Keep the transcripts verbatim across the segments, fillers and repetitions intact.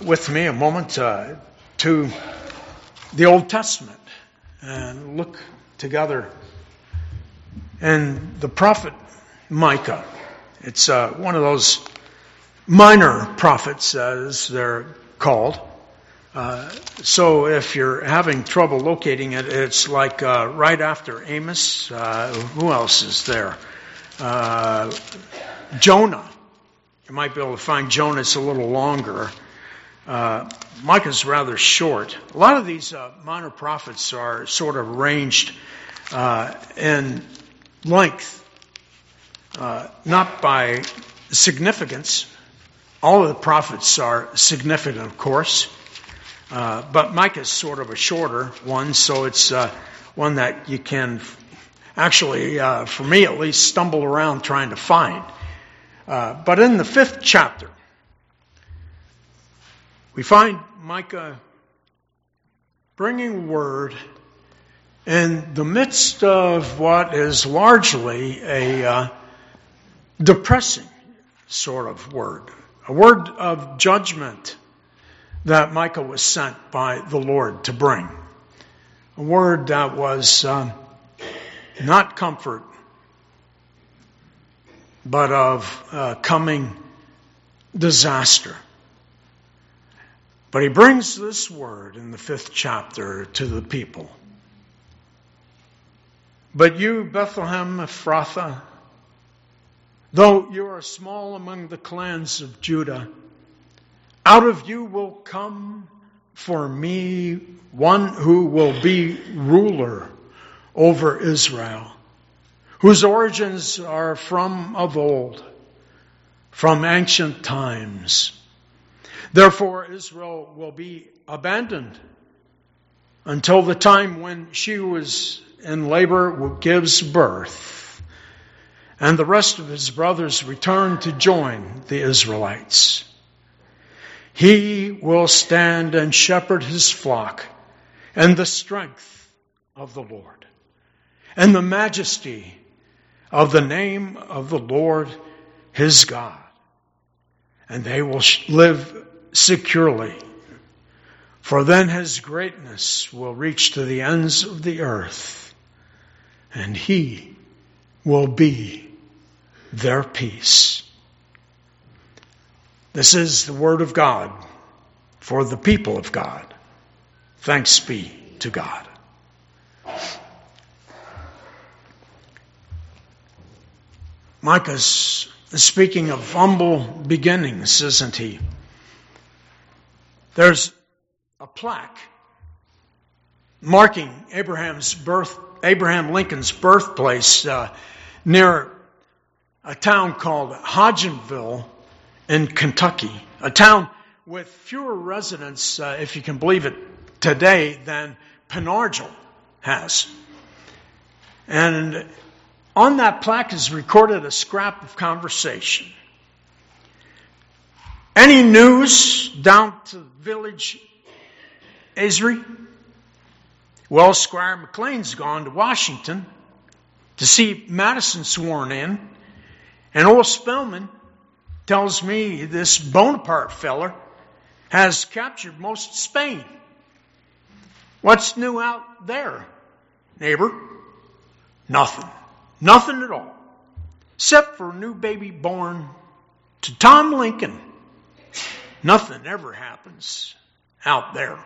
with me a moment uh, to the Old Testament and look together. And the prophet Micah, it's uh, one of those minor prophets, as they're called. Uh, so if you're having trouble locating it, it's like uh, right after Amos. Uh, who else is there? Uh, Jonah. You might be able to find Jonah. It's a little longer. Uh, Micah's rather short. A lot of these uh, minor prophets are sort of arranged uh, in length, uh, not by significance. All of the prophets are significant, of course. Uh, but Micah is sort of a shorter one, so it's uh, one that you can actually, uh, for me at least, stumble around trying to find. Uh, but in the fifth chapter, we find Micah bringing word in the midst of what is largely a uh, depressing sort of word, a word of judgment that Micah was sent by the Lord to bring. A word that was um, not comfort, but of uh, coming disaster. But he brings this word in the fifth chapter to the people. But you, Bethlehem Ephrathah, though you are small among the clans of Judah, out of you will come for me one who will be ruler over Israel, whose origins are from of old, from ancient times. Therefore Israel will be abandoned until the time when she was in labor gives birth, and the rest of his brothers return to join the Israelites. He will stand and shepherd his flock in the strength of the Lord and the majesty of the name of the Lord his God. And they will live securely, for then his greatness will reach to the ends of the earth, and he will be their peace. This is the word of God for the people of God. Thanks be to God. Micah's speaking of humble beginnings, isn't he? There's a plaque marking Abraham's birth, Abraham Lincoln's birthplace uh, near a town called Hodgenville in Kentucky, a town with fewer residents, uh, if you can believe it, today than Penargil has. And on that plaque is recorded a scrap of conversation. Any news down to village Esri? Well, Squire McLean's gone to Washington to see Madison sworn in, and old Spellman tells me this Bonaparte feller has captured most of Spain. What's new out there, neighbor? Nothing. Nothing at all. Except for a new baby born to Tom Lincoln. Nothing ever happens out there.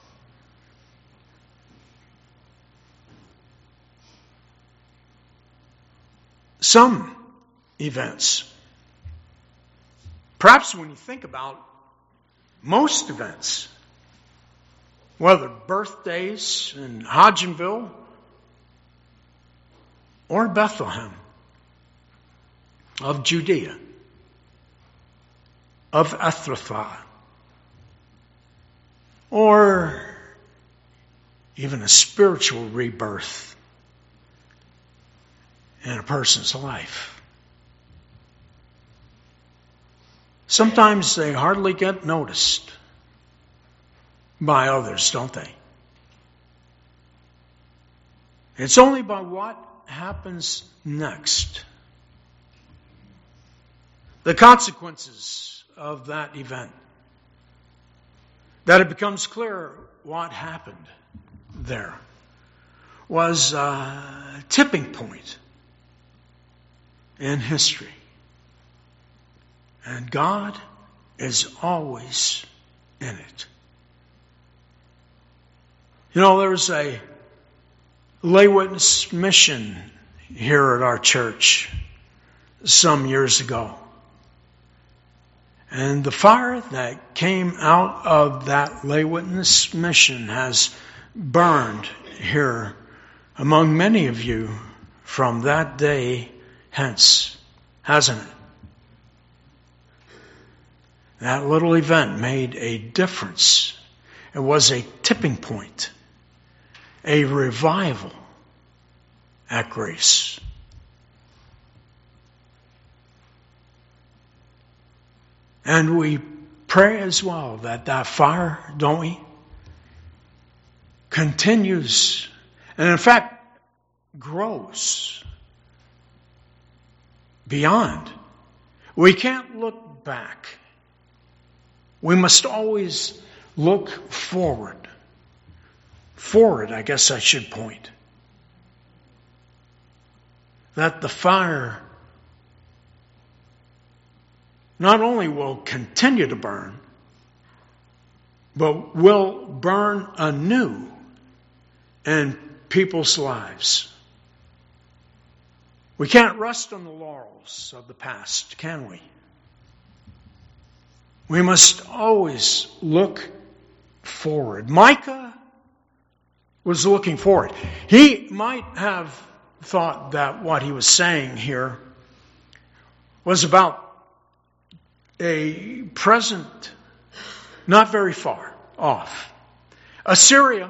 Some events, perhaps when you think about most events, whether birthdays in Hodgenville or Bethlehem of Judea, of Ephrathah, or even a spiritual rebirth in a person's life. Sometimes they hardly get noticed by others, don't they? It's only by what happens next, the consequences of that event, that it becomes clear what happened there was a tipping point in history. And God is always in it. You know, there's a lay witness mission here at our church some years ago. And the fire that came out of that lay witness mission has burned here among many of you from that day hence, hasn't it? That little event made a difference. It was a tipping point, a revival at Grace. And we pray as well that that fire, don't we, continues and in fact grows beyond. We can't look back. We must always look forward. Forward, I guess I should point. That the fire not only will continue to burn, but will burn anew in people's lives. We can't rest on the laurels of the past, can we? We must always look forward. Micah was looking forward. He might have thought that what he was saying here was about a present not very far off. Assyria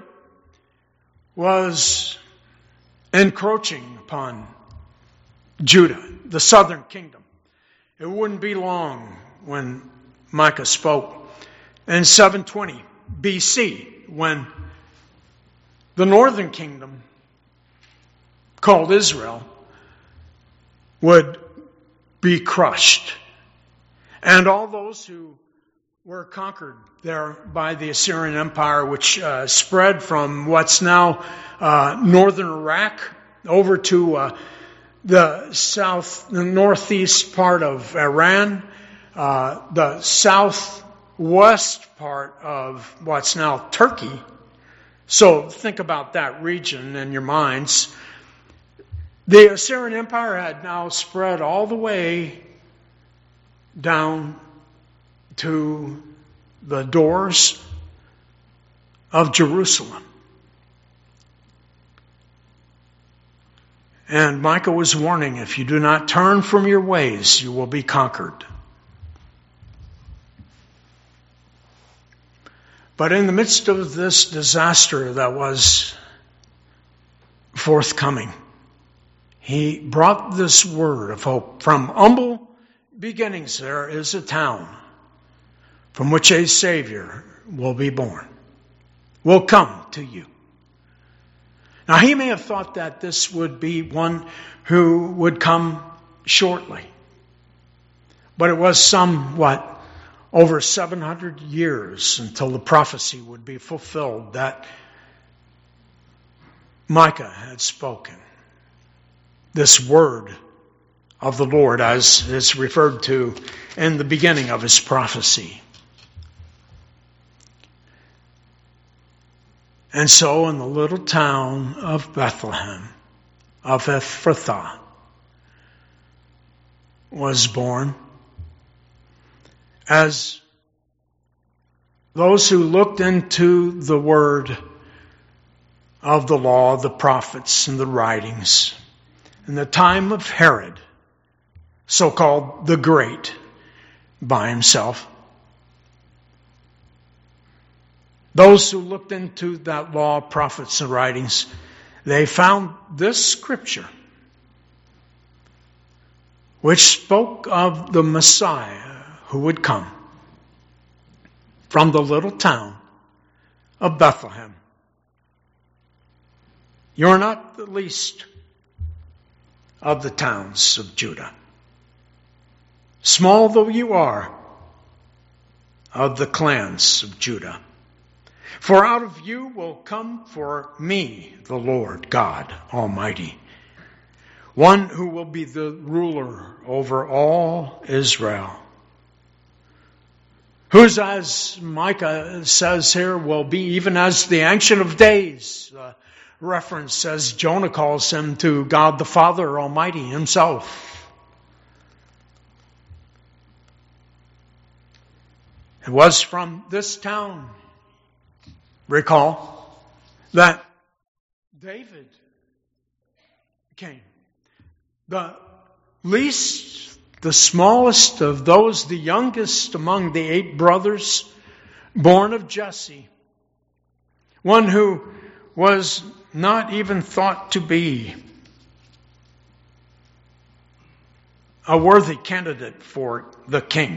was encroaching upon Judah, the southern kingdom. It wouldn't be long when Micah spoke in seven twenty B C when the northern kingdom, called Israel, would be crushed. And all those who were conquered there by the Assyrian Empire, which uh, spread from what's now uh, northern Iraq over to uh, the south, the northeast part of Iran, uh, the southwest part of what's now Turkey. So think about that region in your minds. The Assyrian Empire had now spread all the way down to the doors of Jerusalem. And Micah was warning, if you do not turn from your ways, you will be conquered. But in the midst of this disaster that was forthcoming, he brought this word of hope. From humble beginnings there is a town from which a Savior will be born, will come to you. Now he may have thought that this would be one who would come shortly. But it was somewhat over seven hundred years until the prophecy would be fulfilled that Micah had spoken. This word of the Lord, as is referred to in the beginning of his prophecy. And so in the little town of Bethlehem, of Ephrathah, was born, as those who looked into the word of the law, the prophets, and the writings, in the time of Herod, so-called the Great, by himself, those who looked into that law, prophets, and writings, they found this scripture, which spoke of the Messiah who would come from the little town of Bethlehem. You're not the least of the towns of Judah. Small though you are of the clans of Judah. For out of you will come for me the Lord God Almighty, one who will be the ruler over all Israel, whose, as Micah says here, will be even as the Ancient of Days. Uh, reference as Jonah calls him to God the Father Almighty himself. It was from this town, recall, that David came. The least, the smallest of those, the youngest among the eight brothers, born of Jesse. One who was not even thought to be a worthy candidate for the king.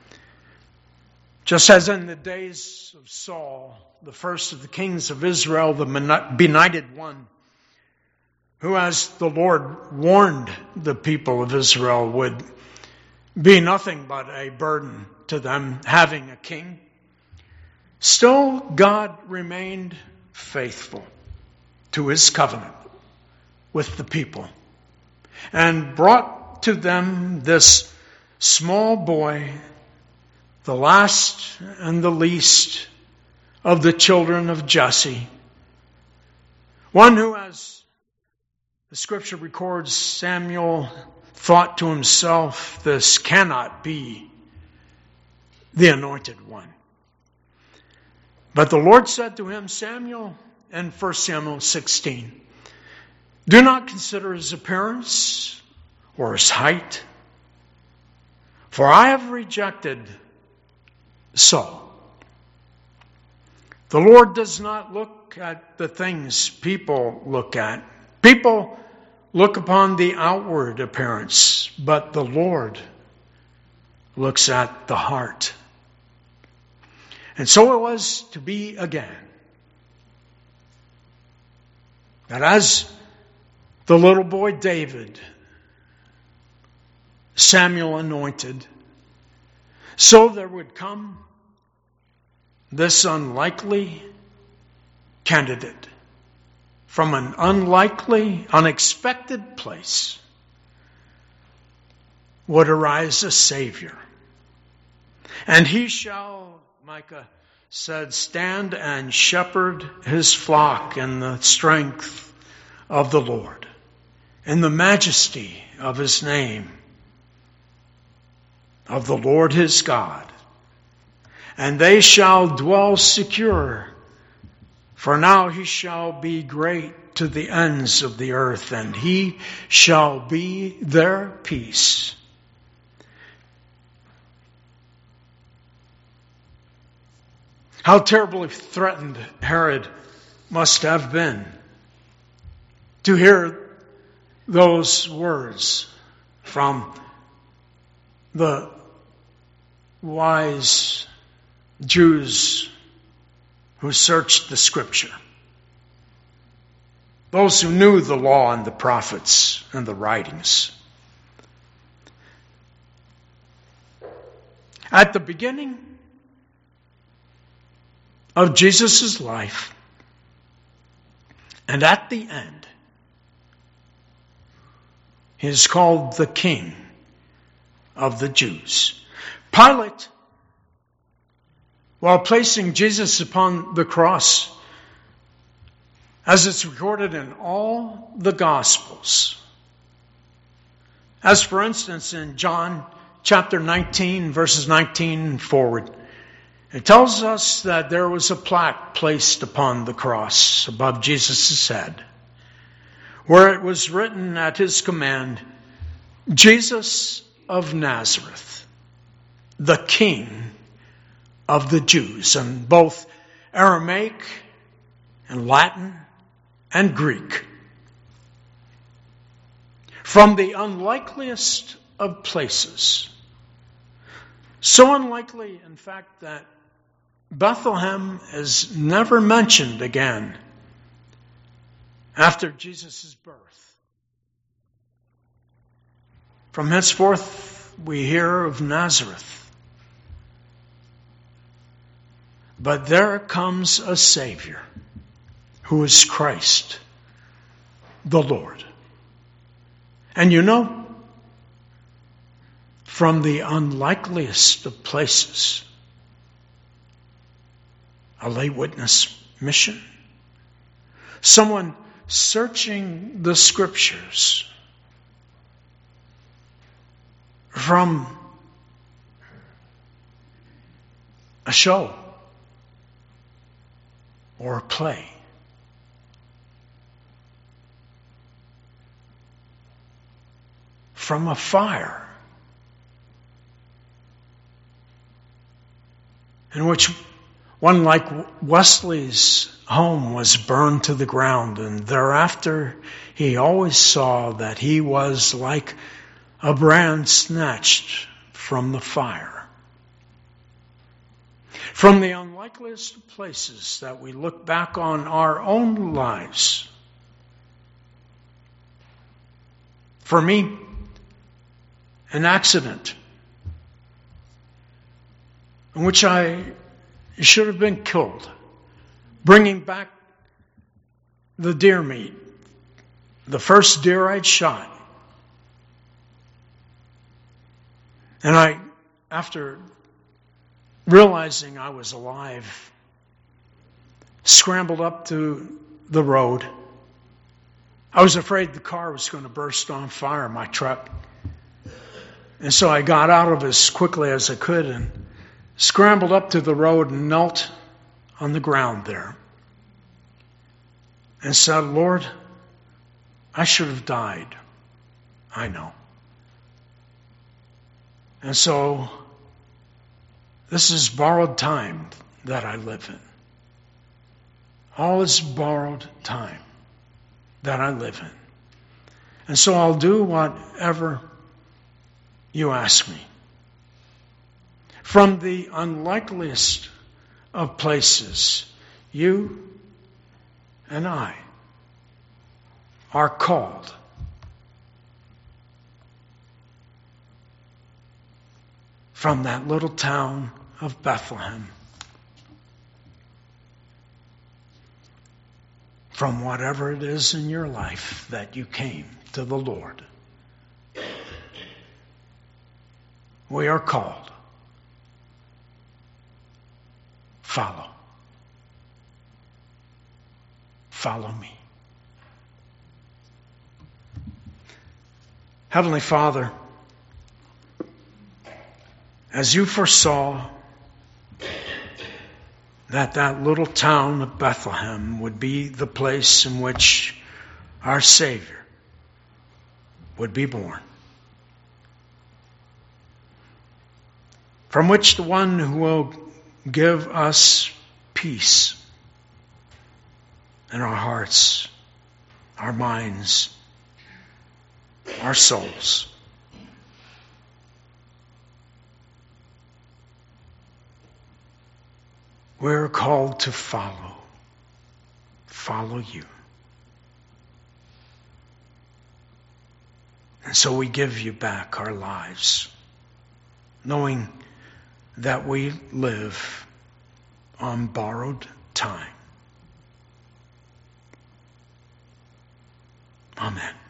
Just as in the days of Saul, the first of the kings of Israel, the benighted one, who, as the Lord warned the people of Israel, would be nothing but a burden to them having a king, still God remained faithful to his covenant with the people and brought to them this small boy, the last and the least of the children of Jesse. One who, as the scripture records, Samuel thought to himself, this cannot be the anointed one. But the Lord said to him, Samuel, in First Samuel sixteen, do not consider his appearance or his height, for I have rejected Saul. The Lord does not look at the things people look at. People look upon the outward appearance, but the Lord looks at the heart. And so it was to be again, that as the little boy David, Samuel anointed, so there would come this unlikely candidate from an unlikely, unexpected place would arise a Savior. And he shall, Micah said, stand and shepherd his flock in the strength of the Lord, in the majesty of his name, of the Lord his God. And they shall dwell secure, for now he shall be great to the ends of the earth, and he shall be their peace. How terribly threatened Herod must have been to hear those words from the wise Jews who searched the Scripture, those who knew the law and the prophets and the writings. At the beginning of Jesus' life and at the end, he is called the King of the Jews. Pilate, while placing Jesus upon the cross, as it's recorded in all the Gospels, as for instance in John chapter nineteen, verses nineteen forward, it tells us that there was a plaque placed upon the cross above Jesus' head, where it was written at his command, Jesus of Nazareth, the King of the Jews, in both Aramaic and Latin and Greek. From the unlikeliest of places. So unlikely, in fact, that Bethlehem is never mentioned again after Jesus' birth. From henceforth, we hear of Nazareth. But there comes a Savior who is Christ, the Lord. And you know, from the unlikeliest of places, a lay witness mission, someone searching the Scriptures from a show or a play, from a fire in which one like Wesley's home was burned to the ground, and thereafter he always saw that he was like a brand snatched from the fire. From the unlikeliest of places that we look back on our own lives. For me, an accident in which I should have been killed, bringing back the deer meat, the first deer I'd shot. And I, after realizing I was alive, scrambled up to the road. I was afraid the car was going to burst on fire, my truck. And so I got out of it as quickly as I could and scrambled up to the road and knelt on the ground there and said, Lord, I should have died. I know. And so this is borrowed time that I live in. All this borrowed time that I live in. And so I'll do whatever you ask me. From the unlikeliest of places, you and I are called. From that little town of Bethlehem. From whatever it is in your life that you came to the Lord. We are called. Follow. Follow me. Heavenly Father, as you foresaw that that little town of Bethlehem would be the place in which our Savior would be born, from which the one who will give us peace in our hearts, our minds, our souls. We're called to follow. Follow you. And so we give you back our lives, knowing that we live on borrowed time. Amen.